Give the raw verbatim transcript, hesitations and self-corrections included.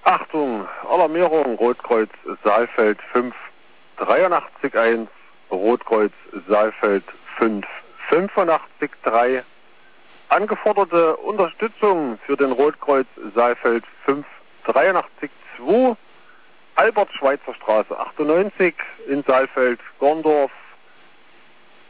Achtung, Alarmierung, Rotkreuz Saalfeld fünf acht drei eins, Rotkreuz Saalfeld fünf acht fünf drei. Angeforderte Unterstützung für den Rotkreuz Saalfeld fünf acht drei zwei, Albert-Schweitzer Straße achtundneunzig in Saalfeld, Gorndorf,